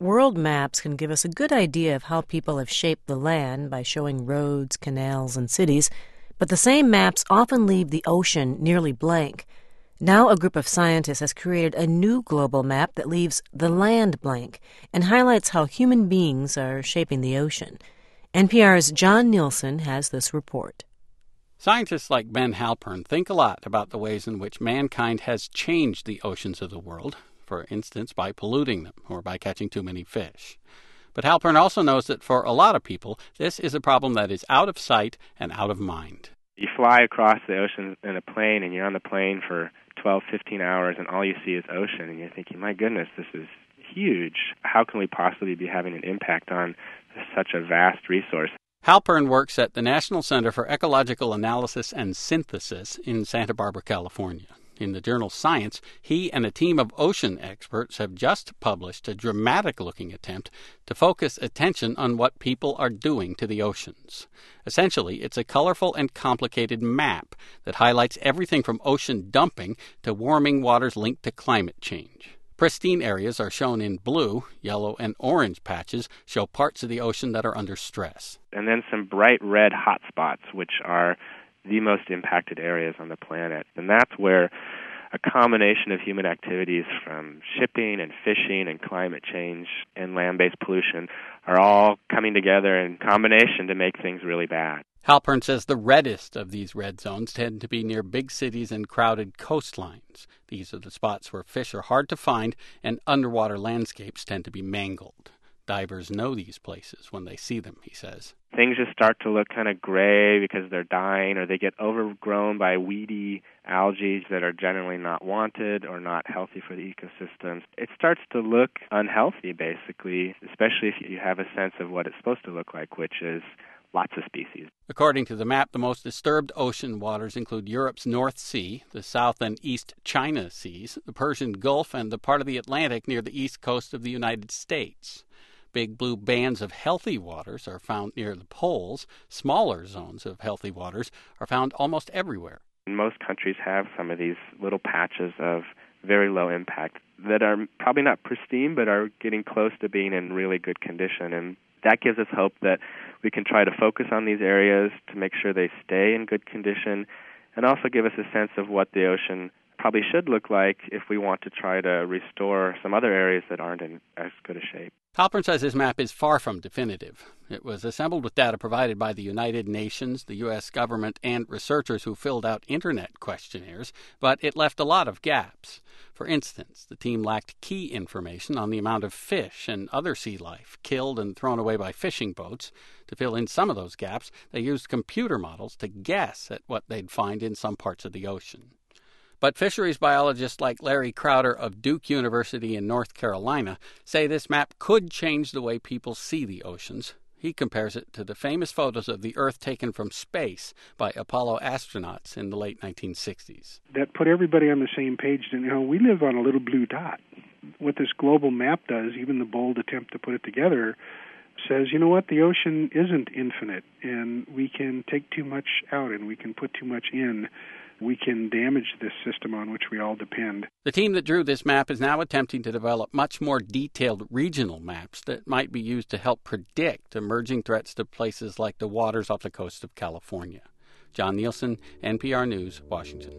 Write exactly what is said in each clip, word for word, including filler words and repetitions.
World maps can give us a good idea of how people have shaped the land by showing roads, canals, and cities, but the same maps often leave the ocean nearly blank. Now a group of scientists has created a new global map that leaves the land blank and highlights how human beings are shaping the ocean. N P R's John Nielsen has this report. Scientists like Ben Halpern think a lot about the ways in which mankind has changed the oceans of the world, for instance, by polluting them or by catching too many fish. But Halpern also knows that for a lot of people, this is a problem that is out of sight and out of mind. You fly across the ocean in a plane, and you're on the plane for twelve, fifteen hours, and all you see is ocean, and you're thinking, my goodness, this is huge. How can we possibly be having an impact on such a vast resource? Halpern works at the National Center for Ecological Analysis and Synthesis in Santa Barbara, California. In the journal Science, he and a team of ocean experts have just published a dramatic-looking attempt to focus attention on what people are doing to the oceans. Essentially, it's a colorful and complicated map that highlights everything from ocean dumping to warming waters linked to climate change. Pristine areas are shown in blue, yellow, and orange patches show parts of the ocean that are under stress. And then some bright red hotspots, which are the most impacted areas on the planet. And that's where a combination of human activities from shipping and fishing and climate change and land-based pollution are all coming together in combination to make things really bad. Halpern says the reddest of these red zones tend to be near big cities and crowded coastlines. These are the spots where fish are hard to find and underwater landscapes tend to be mangled. Divers know these places when they see them, he says. Things just start to look kind of gray because they're dying, or they get overgrown by weedy algae that are generally not wanted or not healthy for the ecosystems. It starts to look unhealthy, basically, especially if you have a sense of what it's supposed to look like, which is lots of species. According to the map, the most disturbed ocean waters include Europe's North Sea, the South and East China Seas, the Persian Gulf, and the part of the Atlantic near the east coast of the United States. Big blue bands of healthy waters are found near the poles. Smaller zones of healthy waters are found almost everywhere. Most countries have some of these little patches of very low impact that are probably not pristine, but are getting close to being in really good condition. And that gives us hope that we can try to focus on these areas to make sure they stay in good condition, and also give us a sense of what the ocean probably should look like if we want to try to restore some other areas that aren't in as good a shape. Halpern says his map is far from definitive. It was assembled with data provided by the United Nations, the U S government, and researchers who filled out internet questionnaires, but it left a lot of gaps. For instance, the team lacked key information on the amount of fish and other sea life killed and thrown away by fishing boats. To fill in some of those gaps, they used computer models to guess at what they'd find in some parts of the ocean. But fisheries biologists like Larry Crowder of Duke University in North Carolina say this map could change the way people see the oceans. He compares it to the famous photos of the Earth taken from space by Apollo astronauts in the late nineteen sixties. That put everybody on the same page. And, you know, we live on a little blue dot. What this global map does, even the bold attempt to put it together, says, you know what, the ocean isn't infinite, and we can take too much out and we can put too much in. We can damage this system on which we all depend. The team that drew this map is now attempting to develop much more detailed regional maps that might be used to help predict emerging threats to places like the waters off the coast of California. John Nielsen, N P R News, Washington.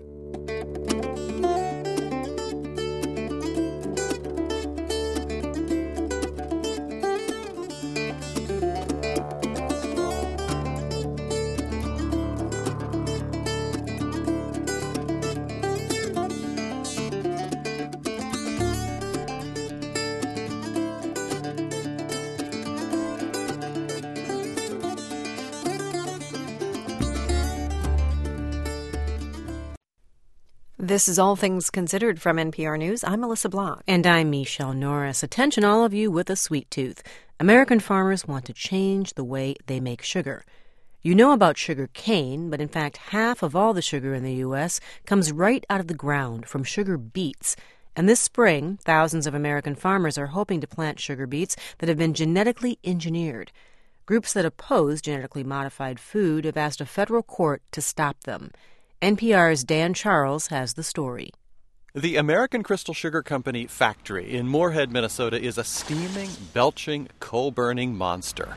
This is All Things Considered from N P R News. I'm Melissa Block. And I'm Michelle Norris. Attention all of you with a sweet tooth. American farmers want to change the way they make sugar. You know about sugar cane, but in fact half of all the sugar in the U S comes right out of the ground from sugar beets. And this spring, thousands of American farmers are hoping to plant sugar beets that have been genetically engineered. Groups that oppose genetically modified food have asked a federal court to stop them. N P R's Dan Charles has the story. The American Crystal Sugar Company factory in Moorhead, Minnesota is a steaming, belching, coal-burning monster.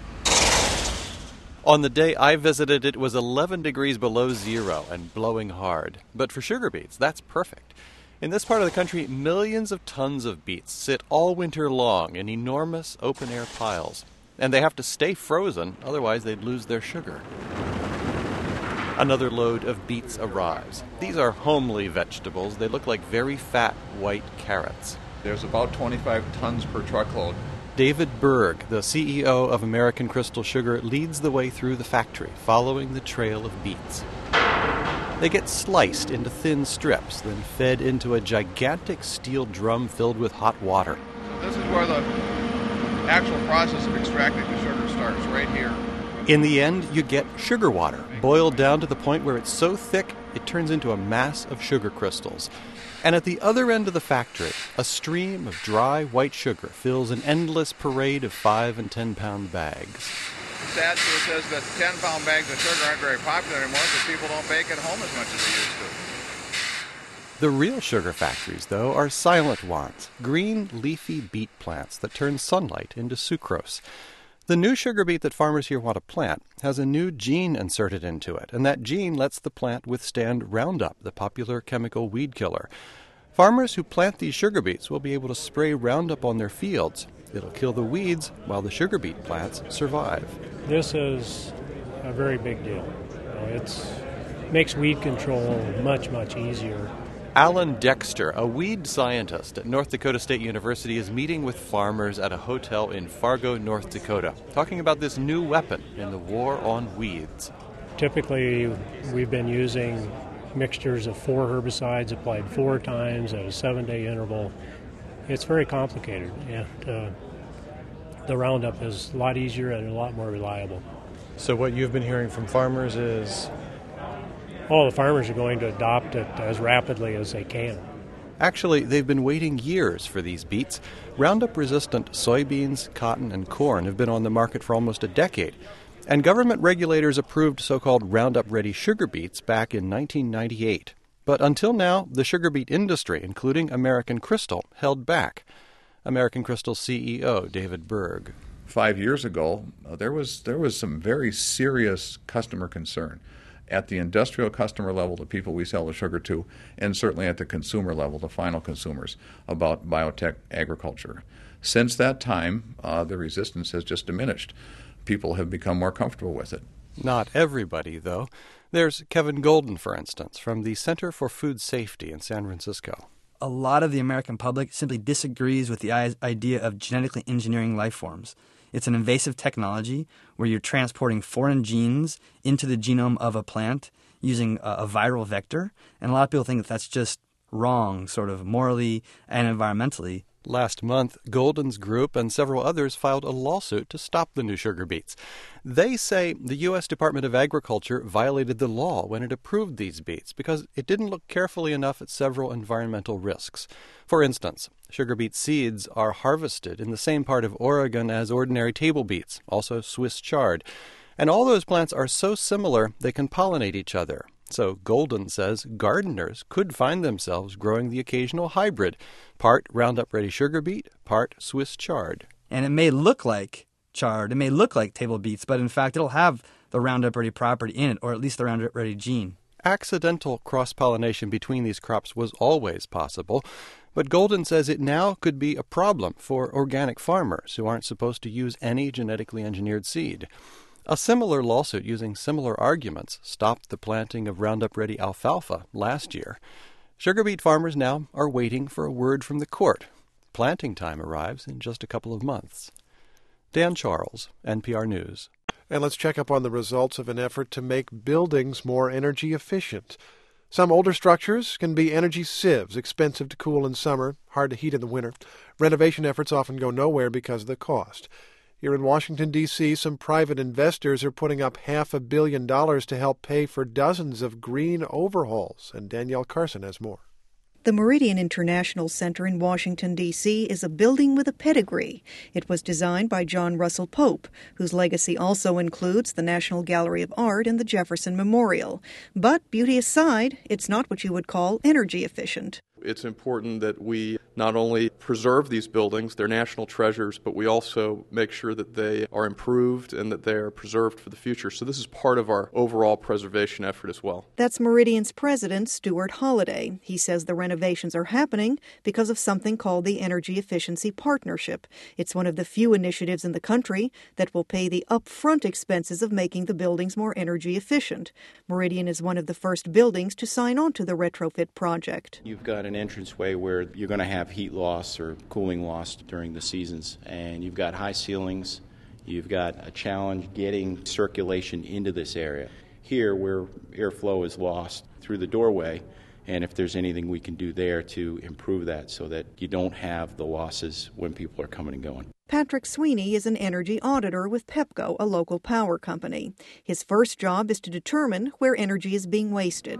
On the day I visited, it was eleven degrees below zero and blowing hard. But for sugar beets, that's perfect. In this part of the country, millions of tons of beets sit all winter long in enormous open-air piles. And they have to stay frozen, otherwise they'd lose their sugar. Another load of beets arrives. These are homely vegetables. They look like very fat white carrots. There's about twenty-five tons per truckload. David Berg, the C E O of American Crystal Sugar, leads the way through the factory, following the trail of beets. They get sliced into thin strips, then fed into a gigantic steel drum filled with hot water. This is where the actual process of extracting the sugar starts, right here. In the end, you get sugar water, boiled down to the point where it's so thick it turns into a mass of sugar crystals. And at the other end of the factory, a stream of dry white sugar fills an endless parade of five and ten pound bags. The sad truth is that ten pound bags of sugar aren't very popular anymore because people don't bake at home as much as they used to. The real sugar factories, though, are silent ones, green, leafy beet plants that turn sunlight into sucrose. The new sugar beet that farmers here want to plant has a new gene inserted into it, and that gene lets the plant withstand Roundup, the popular chemical weed killer. Farmers who plant these sugar beets will be able to spray Roundup on their fields. It'll kill the weeds while the sugar beet plants survive. This is a very big deal. It makes weed control much, much easier. Alan Dexter, a weed scientist at North Dakota State University, is meeting with farmers at a hotel in Fargo, North Dakota, talking about this new weapon in the war on weeds. Typically, we've been using mixtures of four herbicides applied four times at a seven-day interval. It's very complicated, and uh, the Roundup is a lot easier and a lot more reliable. So what you've been hearing from farmers is... Oh, the farmers are going to adopt it as rapidly as they can. Actually, they've been waiting years for these beets. Roundup-resistant soybeans, cotton, and corn have been on the market for almost a decade. And government regulators approved so-called Roundup-ready sugar beets back in nineteen ninety-eight. But until now, the sugar beet industry, including American Crystal, held back. American Crystal C E O David Berg. Five years ago, uh, there was there was some very serious customer concern at the industrial customer level, the people we sell the sugar to, and certainly at the consumer level, the final consumers, about biotech agriculture. Since that time, uh, the resistance has just diminished. People have become more comfortable with it. Not everybody, though. There's Kevin Golden, for instance, from the Center for Food Safety in San Francisco. A lot of the American public simply disagrees with the idea of genetically engineering life forms. It's an invasive technology where you're transporting foreign genes into the genome of a plant using a, a viral vector. And a lot of people think that that's just wrong, sort of morally and environmentally. Last month, Golden's group and several others filed a lawsuit to stop the new sugar beets. They say the U S Department of Agriculture violated the law when it approved these beets because it didn't look carefully enough at several environmental risks. For instance, sugar beet seeds are harvested in the same part of Oregon as ordinary table beets, also Swiss chard. And all those plants are so similar they can pollinate each other. So Golden says gardeners could find themselves growing the occasional hybrid, part Roundup-ready sugar beet, part Swiss chard. And it may look like chard, it may look like table beets, but in fact it'll have the Roundup-ready property in it, or at least the Roundup-ready gene. Accidental cross-pollination between these crops was always possible, but Golden says it now could be a problem for organic farmers who aren't supposed to use any genetically engineered seed. A similar lawsuit using similar arguments stopped the planting of Roundup-ready alfalfa last year. Sugar beet farmers now are waiting for a word from the court. Planting time arrives in just a couple of months. Dan Charles, N P R News. And let's check up on the results of an effort to make buildings more energy efficient. Some older structures can be energy sieves, expensive to cool in summer, hard to heat in the winter. Renovation efforts often go nowhere because of the cost. Here in Washington, D C, some private investors are putting up half a billion dollars to help pay for dozens of green overhauls. And Danielle Carson has more. The Meridian International Center in Washington, D C is a building with a pedigree. It was designed by John Russell Pope, whose legacy also includes the National Gallery of Art and the Jefferson Memorial. But beauty aside, it's not what you would call energy efficient. It's important that we not only preserve these buildings, they're national treasures, but we also make sure that they are improved and that they are preserved for the future. So this is part of our overall preservation effort as well. That's Meridian's president, Stuart Holliday. He says the renovations are happening because of something called the Energy Efficiency Partnership. It's one of the few initiatives in the country that will pay the upfront expenses of making the buildings more energy efficient. Meridian is one of the first buildings to sign on to the retrofit project. You've got an entranceway where you're going to have heat loss or cooling loss during the seasons, and you've got high ceilings. You've got a challenge getting circulation into this area. Here, where airflow is lost through the doorway, and if there's anything we can do there to improve that so that you don't have the losses when people are coming and going. Patrick Sweeney is an energy auditor with Pepco, a local power company. His first job is to determine where energy is being wasted.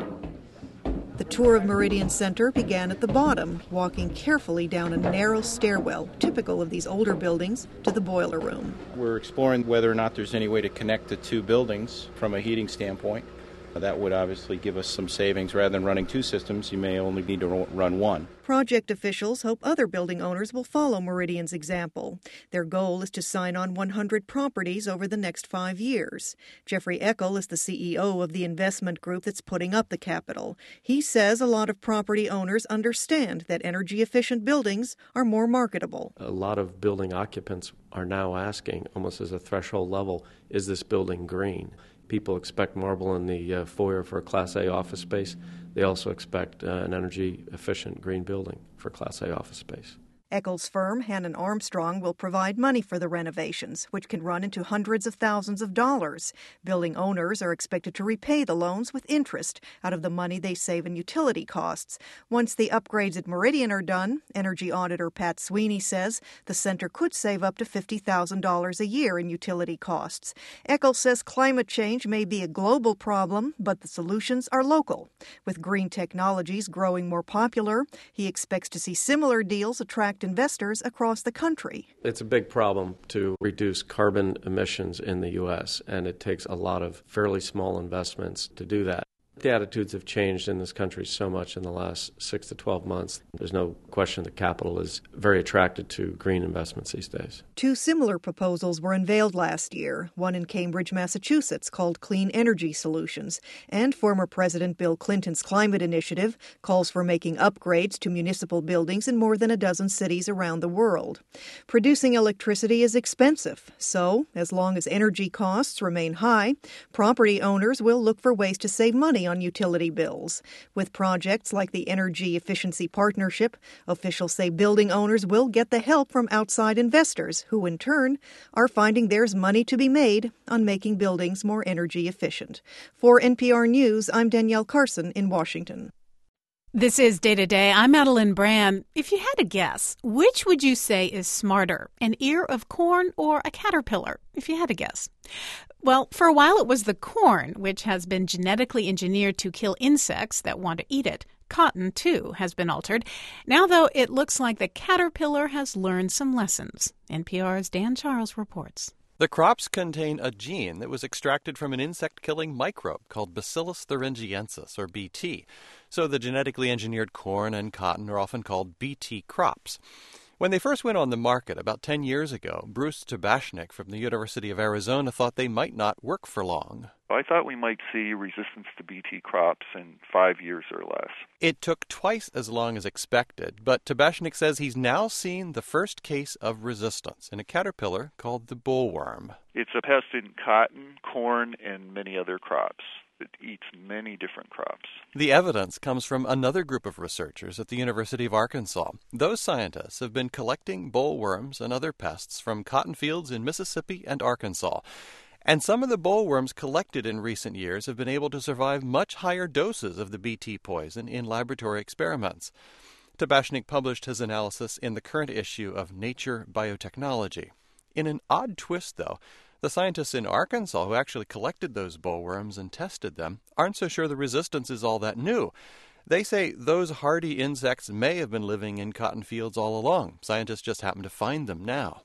The tour of Meridian Center began at the bottom, walking carefully down a narrow stairwell, typical of these older buildings, to the boiler room. We're exploring whether or not there's any way to connect the two buildings from a heating standpoint. That would obviously give us some savings. Rather than running two systems, you may only need to run one. Project officials hope other building owners will follow Meridian's example. Their goal is to sign on one hundred properties over the next five years. Jeffrey Eckel is the C E O of the investment group that's putting up the capital. He says a lot of property owners understand that energy-efficient buildings are more marketable. A lot of building occupants are now asking, almost as a threshold level, is this building green? People expect marble in the uh, foyer for a Class A office space. They also expect uh, an energy-efficient green building for Class A office space. Eckel's firm, Hannon Armstrong, will provide money for the renovations, which can run into hundreds of thousands of dollars. Building owners are expected to repay the loans with interest out of the money they save in utility costs. Once the upgrades at Meridian are done, energy auditor Pat Sweeney says the center could save up to fifty thousand dollars a year in utility costs. Eckel says climate change may be a global problem, but the solutions are local. With green technologies growing more popular, he expects to see similar deals attract investors across the country. It's a big problem to reduce carbon emissions in the U S, and it takes a lot of fairly small investments to do that. The attitudes have changed in this country so much in the last six to twelve months. There's no question that capital is very attracted to green investments these days. Two similar proposals were unveiled last year, one in Cambridge, Massachusetts, called Clean Energy Solutions, and former President Bill Clinton's climate initiative calls for making upgrades to municipal buildings in more than a dozen cities around the world. Producing electricity is expensive, so as long as energy costs remain high, property owners will look for ways to save money on utility bills. With projects like the Energy Efficiency Partnership, officials say building owners will get the help from outside investors who, in turn, are finding there's money to be made on making buildings more energy efficient. For N P R News, I'm Danielle Carson in Washington. This is Day to Day. I'm Madeline Brand. If you had a guess, which would you say is smarter, an ear of corn or a caterpillar, if you had a guess? Well, for a while it was the corn, which has been genetically engineered to kill insects that want to eat it. Cotton, too, has been altered. Now, though, it looks like the caterpillar has learned some lessons. N P R's Dan Charles reports. The crops contain a gene that was extracted from an insect-killing microbe called Bacillus thuringiensis, or B T. So the genetically engineered corn and cotton are often called B T crops. When they first went on the market about ten years ago, Bruce Tabashnik from the University of Arizona thought they might not work for long. I thought we might see resistance to B T crops in five years or less. It took twice as long as expected, but Tabashnik says he's now seen the first case of resistance in a caterpillar called the bollworm. It's a pest in cotton, corn, and many other crops. It eats many different crops. The evidence comes from another group of researchers at the University of Arkansas. Those scientists have been collecting bollworms and other pests from cotton fields in Mississippi and Arkansas. And some of the bollworms collected in recent years have been able to survive much higher doses of the B T poison in laboratory experiments. Tabashnik published his analysis in the current issue of Nature Biotechnology. In an odd twist, though, the scientists in Arkansas who actually collected those bollworms and tested them aren't so sure the resistance is all that new. They say those hardy insects may have been living in cotton fields all along. Scientists just happen to find them now.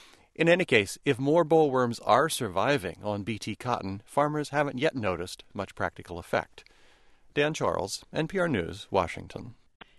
In any case, if more bollworms are surviving on B T cotton, farmers haven't yet noticed much practical effect. Dan Charles, N P R News, Washington.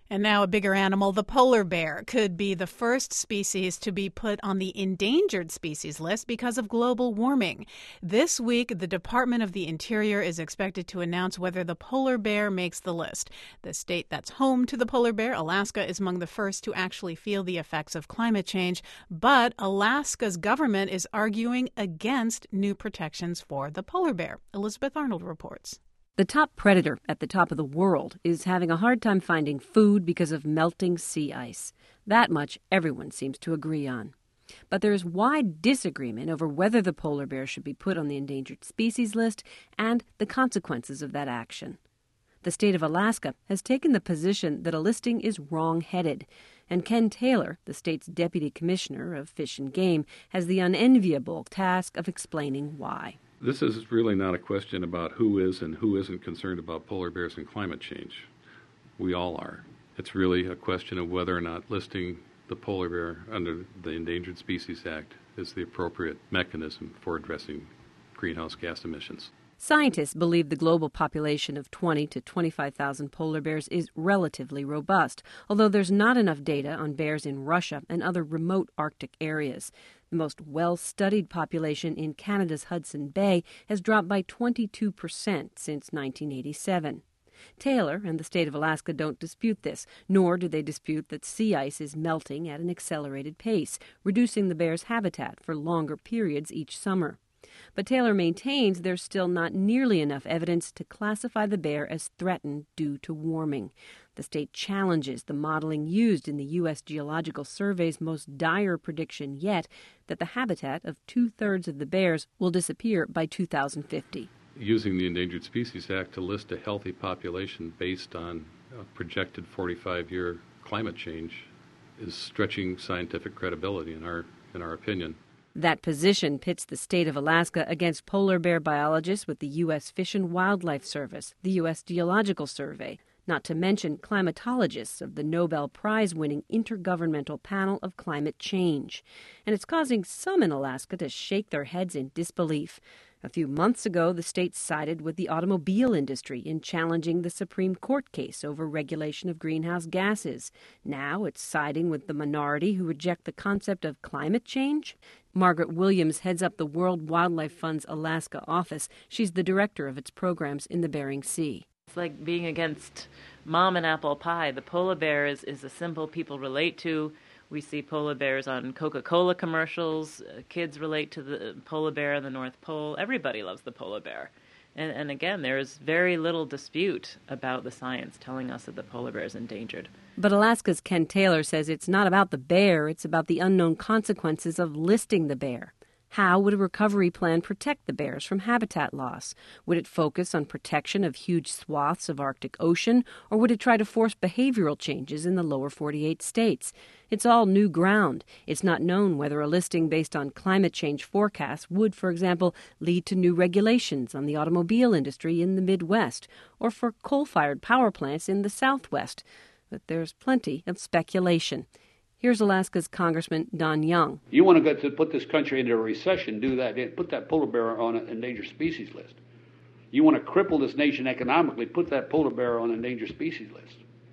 And now a bigger animal, the polar bear, could be the first species to be put on the endangered species list because of global warming. This week, the Department of the Interior is expected to announce whether the polar bear makes the list. The state that's home to the polar bear, Alaska, is among the first to actually feel the effects of climate change. But Alaska's government is arguing against new protections for the polar bear. Elizabeth Arnold reports. The top predator at the top of the world is having a hard time finding food because of melting sea ice. That much everyone seems to agree on. But there is wide disagreement over whether the polar bear should be put on the endangered species list and the consequences of that action. The state of Alaska has taken the position that a listing is wrong-headed, and Ken Taylor, the state's deputy commissioner of Fish and Game, has the unenviable task of explaining why. This is really not a question about who is and who isn't concerned about polar bears and climate change. We all are. It's really a question of whether or not listing the polar bear under the Endangered Species Act is the appropriate mechanism for addressing greenhouse gas emissions. Scientists believe the global population of twenty to twenty-five thousand polar bears is relatively robust, although there's not enough data on bears in Russia and other remote Arctic areas. The most well-studied population in Canada's Hudson Bay has dropped by twenty-two percent since nineteen eighty-seven. Taylor and the state of Alaska don't dispute this, nor do they dispute that sea ice is melting at an accelerated pace, reducing the bear's habitat for longer periods each summer. But Taylor maintains there's still not nearly enough evidence to classify the bear as threatened due to warming. The state challenges the modeling used in the U S Geological Survey's most dire prediction yet, that the habitat of two-thirds of the bears will disappear by two thousand fifty. Using the Endangered Species Act to list a healthy population based on a projected forty-five year climate change is stretching scientific credibility in our in our opinion. That position pits the state of Alaska against polar bear biologists with the U S Fish and Wildlife Service, the U S Geological Survey, not to mention climatologists of the Nobel Prize-winning Intergovernmental Panel of Climate Change. And it's causing some in Alaska to shake their heads in disbelief. A few months ago, the state sided with the automobile industry in challenging the Supreme Court case over regulation of greenhouse gases. Now it's siding with the minority who reject the concept of climate change. Margaret Williams heads up the World Wildlife Fund's Alaska office. She's the director of its programs in the Bering Sea. It's like being against mom and apple pie. The polar bear is, is a symbol people relate to. We see polar bears on Coca-Cola commercials. Uh, kids relate to the polar bear in the North Pole. Everybody loves the polar bear. And, and again, there is very little dispute about the science telling us that the polar bear is endangered. But Alaska's Ken Taylor says it's not about the bear, it's about the unknown consequences of listing the bear. How would a recovery plan protect the bears from habitat loss? Would it focus on protection of huge swaths of Arctic Ocean, or would it try to force behavioral changes in the lower forty-eight states? It's all new ground. It's not known whether a listing based on climate change forecasts would, for example, lead to new regulations on the automobile industry in the Midwest, or for coal-fired power plants in the Southwest. But there's plenty of speculation. Here's Alaska's Congressman Don Young. You want to go to put this country into a recession, do that. Put that polar bear on an endangered species list. You want to cripple this nation economically, put that polar bear on an endangered species list.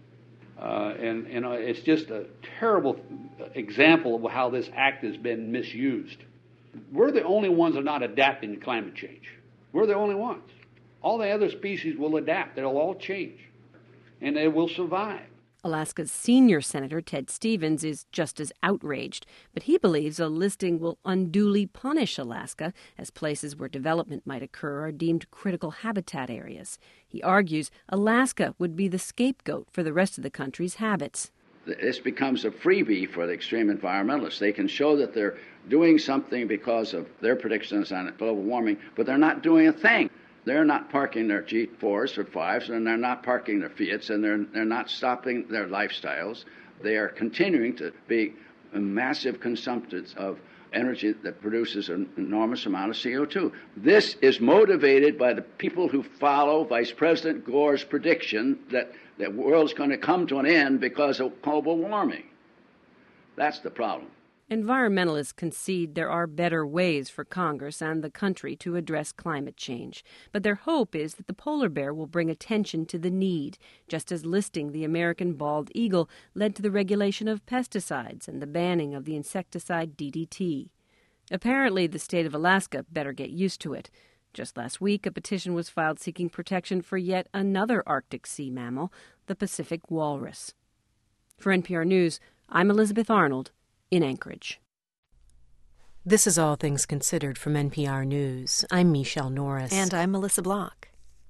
Uh, and and uh, it's just a terrible example of how this act has been misused. We're the only ones that are not adapting to climate change. We're the only ones. All the other species will adapt. They'll all change. And they will survive. Alaska's senior Senator Ted Stevens is just as outraged, but he believes a listing will unduly punish Alaska, as places where development might occur are deemed critical habitat areas. He argues Alaska would be the scapegoat for the rest of the country's habits. This becomes a freebie for the extreme environmentalists. They can show that they're doing something because of their predictions on global warming, but they're not doing a thing. They're not parking their G fours or fives, and they're not parking their Fiats, and they're they're not stopping their lifestyles. They are continuing to be massive consumptives of energy that produces an enormous amount of C O two. This is motivated by the people who follow Vice President Gore's prediction that the world's going to come to an end because of global warming. That's the problem. Environmentalists concede there are better ways for Congress and the country to address climate change, but their hope is that the polar bear will bring attention to the need, just as listing the American bald eagle led to the regulation of pesticides and the banning of the insecticide D D T. Apparently, the state of Alaska better get used to it. Just last week, a petition was filed seeking protection for yet another Arctic sea mammal, the Pacific walrus. For N P R News, I'm Elizabeth Arnold in Anchorage. This is All Things Considered from N P R News. I'm Michelle Norris. And I'm Melissa Block.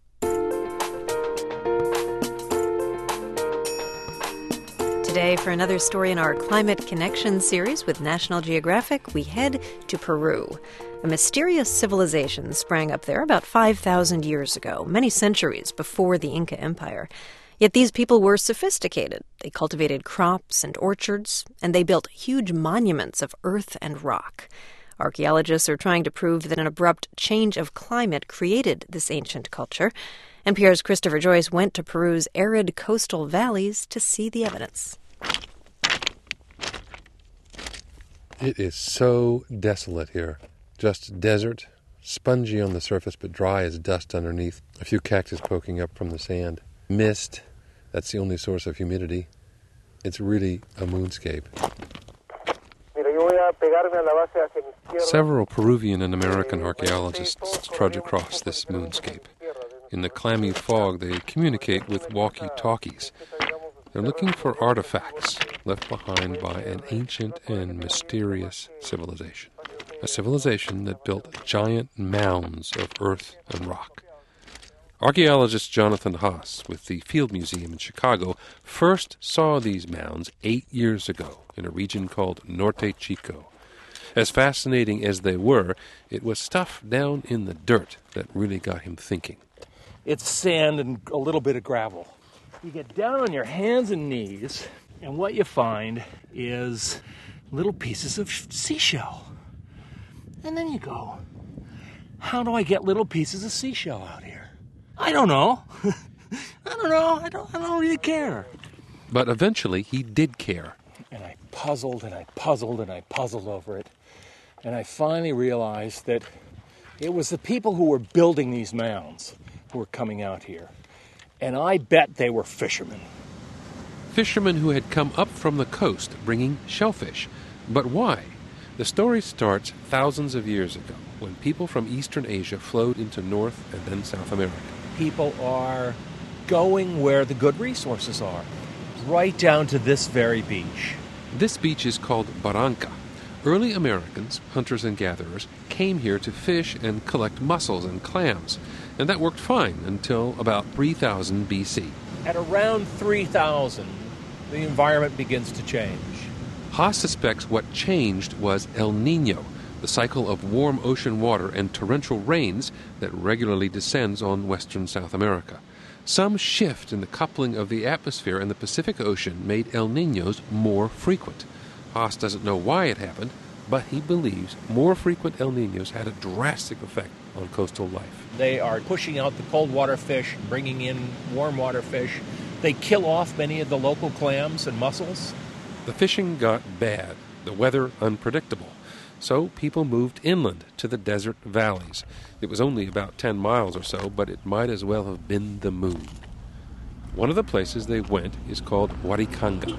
Today, for another story in our Climate Connection series with National Geographic, we head to Peru. A mysterious civilization sprang up there about five thousand years ago, many centuries before the Inca Empire. Yet these people were sophisticated. They cultivated crops and orchards, and they built huge monuments of earth and rock. Archaeologists are trying to prove that an abrupt change of climate created this ancient culture. N P R's Christopher Joyce went to Peru's arid coastal valleys to see the evidence. It is so desolate here. Just desert, spongy on the surface but dry as dust underneath. A few cactus poking up from the sand. Mist, that's the only source of humidity. It's really a moonscape. Several Peruvian and American archaeologists trudge across this moonscape. In the clammy fog, they communicate with walkie-talkies. They're looking for artifacts left behind by an ancient and mysterious civilization. A civilization that built giant mounds of earth and rock. Archaeologist Jonathan Haas with the Field Museum in Chicago first saw these mounds eight years ago in a region called Norte Chico. As fascinating as they were, it was stuff down in the dirt that really got him thinking. It's sand and a little bit of gravel. You get down on your hands and knees, and what you find is little pieces of seashell. And then you go, how do I get little pieces of seashell out here? I don't know. I don't know. I don't, I don't really care. But eventually he did care. And I puzzled and I puzzled and I puzzled over it. And I finally realized that it was the people who were building these mounds who were coming out here. And I bet they were fishermen. Fishermen who had come up from the coast bringing shellfish. But why? The story starts thousands of years ago when people from Eastern Asia flowed into North and then South America. People are going where the good resources are, right down to this very beach. This beach is called Barranca. Early Americans, hunters and gatherers, came here to fish and collect mussels and clams, and that worked fine until about three thousand B C. At around three thousand, the environment begins to change. Haas suspects what changed was El Niño, the cycle of warm ocean water and torrential rains that regularly descends on western South America. Some shift in the coupling of the atmosphere and the Pacific Ocean made El Niños more frequent. Haas doesn't know why it happened, but he believes more frequent El Niños had a drastic effect on coastal life. They are pushing out the cold water fish, bringing in warm water fish. They kill off many of the local clams and mussels. The fishing got bad, the weather unpredictable. So people moved inland to the desert valleys. It was only about ten miles or so, but it might as well have been the moon. One of the places they went is called Huaricanga.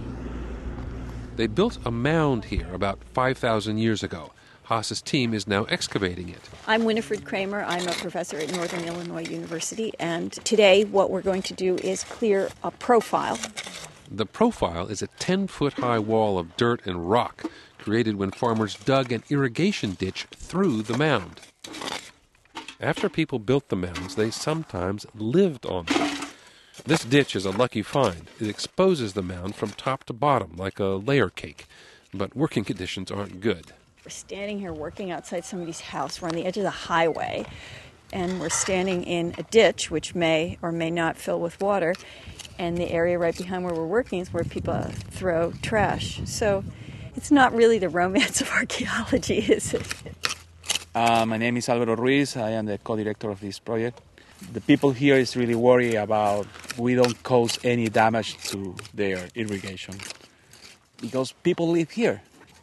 They built a mound here about five thousand years ago. Haas's team is now excavating it. I'm Winifred Kramer. I'm a professor at Northern Illinois University, and today what we're going to do is clear a profile. The profile is a ten-foot-high wall of dirt and rock created when farmers dug an irrigation ditch through the mound. After people built the mounds, they sometimes lived on them. This ditch is a lucky find. It exposes the mound from top to bottom like a layer cake, but working conditions aren't good. We're standing here working outside somebody's house. We're on the edge of the highway, and we're standing in a ditch which may or may not fill with water, and the area right behind where we're working is where people throw trash. So it's not really the romance of archaeology, is it? Uh, my name is Alvaro Ruiz. I am the co-director of this project. The people here is really worried about we don't cause any damage to their irrigation because people live here.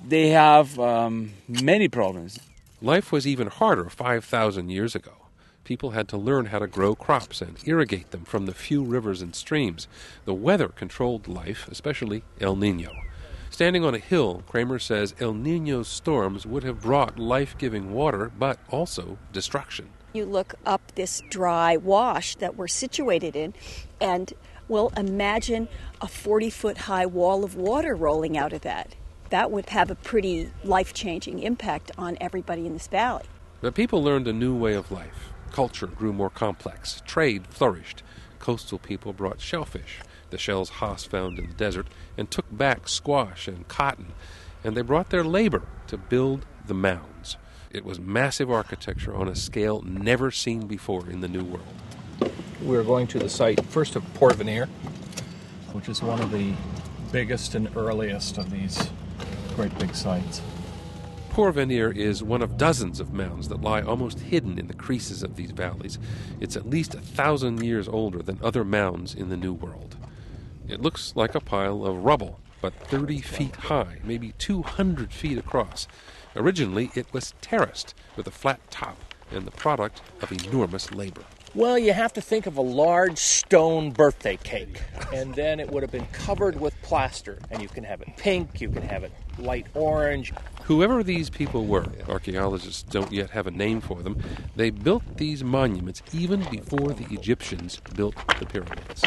they have um, many problems. Life was even harder five thousand years ago. People had to learn how to grow crops and irrigate them from the few rivers and streams. The weather controlled life, especially El Nino. Standing on a hill, Kramer says El Nino's storms would have brought life-giving water, but also destruction. You look up this dry wash that we're situated in, and, well, imagine a forty-foot high wall of water rolling out of that. That would have a pretty life-changing impact on everybody in this valley. But people learned a new way of life. Culture grew more complex. Trade flourished. Coastal people brought shellfish, the shells Haas found in the desert, and took back squash and cotton. And they brought their labor to build the mounds. It was massive architecture on a scale never seen before in the New World. We're going to the site first of Porvenir, which is one of the biggest and earliest of these great big sites. Porvenir is one of dozens of mounds that lie almost hidden in the creases of these valleys. It's at least a thousand years older than other mounds in the New World. It looks like a pile of rubble, but thirty feet high, maybe two hundred feet across. Originally, it was terraced with a flat top and the product of enormous labor. Well, you have to think of a large stone birthday cake, and then it would have been covered with plaster, and you can have it pink, you can have it light orange. Whoever these people were, archaeologists don't yet have a name for them, they built these monuments even before the Egyptians built the pyramids.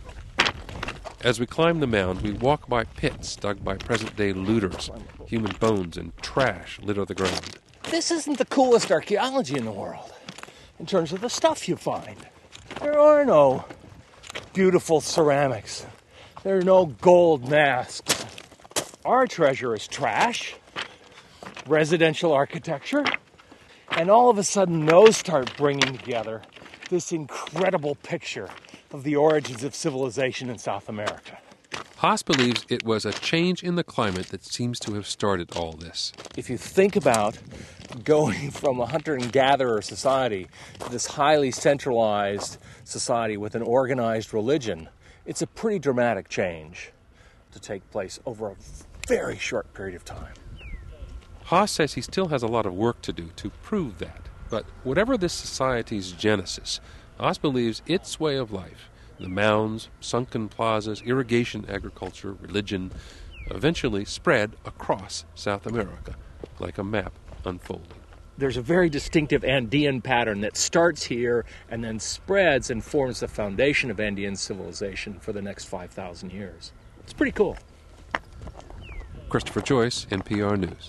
As we climb the mound, we walk by pits dug by present-day looters. Human bones and trash litter the ground. This isn't the coolest archaeology in the world, in terms of the stuff you find. There are no beautiful ceramics. There are no gold masks. Our treasure is trash, residential architecture, and all of a sudden those start bringing together this incredible picture of the origins of civilization in South America. Haas believes it was a change in the climate that seems to have started all this. If you think about going from a hunter and gatherer society to this highly centralized society with an organized religion, it's a pretty dramatic change to take place over a very short period of time. Haas says he still has a lot of work to do to prove that. But whatever this society's genesis, Haas believes its way of life, the mounds, sunken plazas, irrigation, agriculture, religion, eventually spread across South America like a map unfolding. There's a very distinctive Andean pattern that starts here and then spreads and forms the foundation of Andean civilization for the next five thousand years. It's pretty cool. Christopher Joyce, N P R News.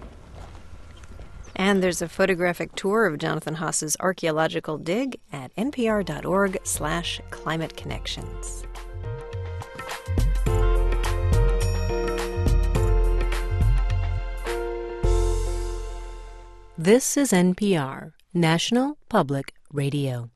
And there's a photographic tour of Jonathan Haas's archaeological dig at npr.org slash climate connections. This is N P R, National Public Radio.